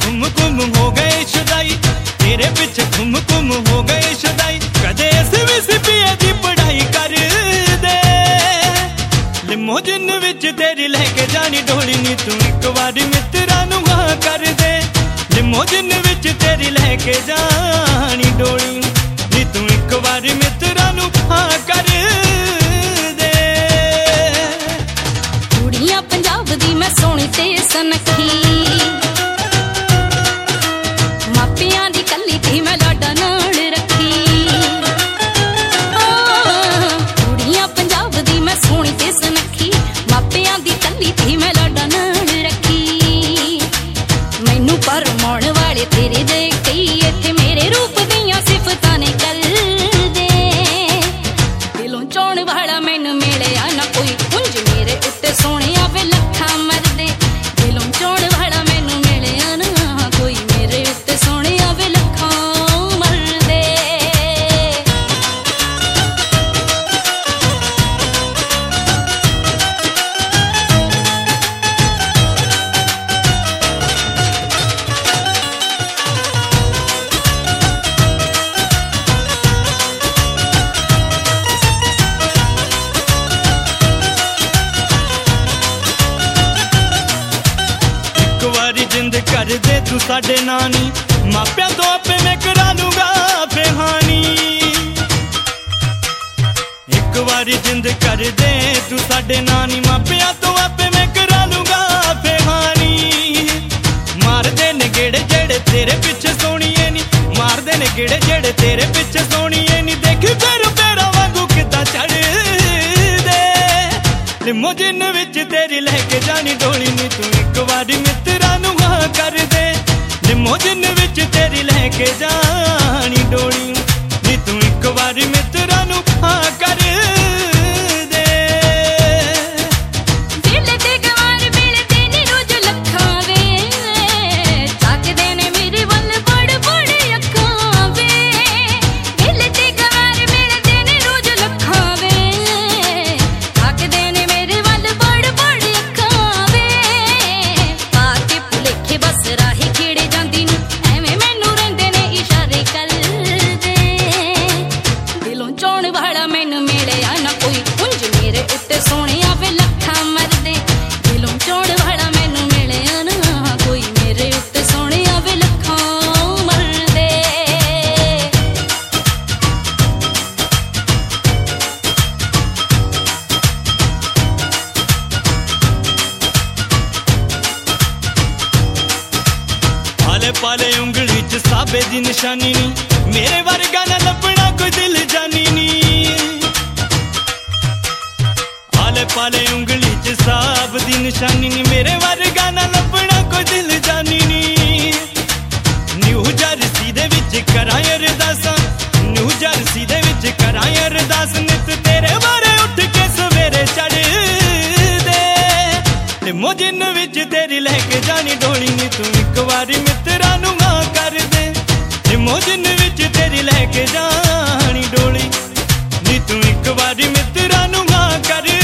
घुम घुम हो गए शुदाई, तेरे पिछे घुम घुम हो गए शुदाई। कदे SVCPA दी पढ़ाई कर दे, लिमोजिन विच तेरी लैके जानी डोली नी तू एक बारी मित्रा नू हाँ कर दे। लिमोजिन विच तेरी लैके जानी डोली नी तू एक बारी मित्रा नू हाँ कर दे। कुड़ियां पंजाब दी मैं सोहनी ते सनखी, मापियां दी कल्ली थी मैं लाडा नाल रखी। कुड़ियां पंजाब दी मैं सोहनी ते सनखी, मापियां दी कल्ली थी मैं लाडा नाल रखी। मैनू परमाउण वाले तेरे देख के इत्थे मेरे रूप दियां सिफतां ने कर दे। दिलों चाहण वाला मैनू मिलिया ना कोई, उंज मेरे उत्ते सोहणिया वे लखां मरदे। दिलों चाहण वाला मैनू मिलिया ना कोई, मेरे उत्ते सोहणिया वे लखां मरदे। जिंद कर दे तू साडे नानी, मापिया तो आपे मैं करा लूंगा बेहानी। एक बारी जिंद कर दे तू साडे नानी, मापिया तो आपे मैं करा लूंगा बेहानी। मार दे ने गेड़े जेड़े तेरे पिछे सोहणीए नी, मार दे ने गेड़े जेड़े तेरे पिछे सोहणीए नी। देख पैर पैरा वांगू किदां चढ़ दे, लिमोजिन विच तेरी लैके जानी डोली नी तू एक बारी मित्रा नू हाँ कर दे। लिमोजिन विच तेरी लैके जानी डोली नी तू एक बारी मित्रा नू हाँ कर दे। दिल ते गवार मिलदे नी रोज लखां वे, ताकदे ने मेरे वल बड़ बड़ अखां वे। दिल ते गवार मिलदे नी रोज लखां वे, ताकदे ने मेरे वल बड़ बड़ अखां वे। पाके भुलेखे बस राही खिड़े जांदी नी, एवें मैनू रहिंदे ने इशारे कर दे। दिलों चाहण वाला मैनू मिलिया ना कोई, उंज मेरे उत्ते सोहणिया वे लखां मरदे। दिलों चाहण वाला मैनू मिलिया ना कोई, मेरे उत्ते सोहणिया वे लखां मरदे। पाले पाले उंगली च साबे दी निशानी नी, मेरे वर्गा ना लभना कोई दिल जानी नी। आले पाले उंगली च साब दी निशानी नी, मेरे वर्गा ना लभना कोई दिल जानी नी। न्यू जर्सी दे विच करां अरदासां, न्यू जर्सी दे विच करां अरदास। नित तेरे बारे उठ के सवेरे चढ़ दे, लिमोजिन विच तेरी लैके जानी डोली नी तू एक बारी मित्रा नू हाँ कर दे। लिमोजिन विच तेरी लैके जानी डोली नी तू एक बारी मित्रा नू हाँ कर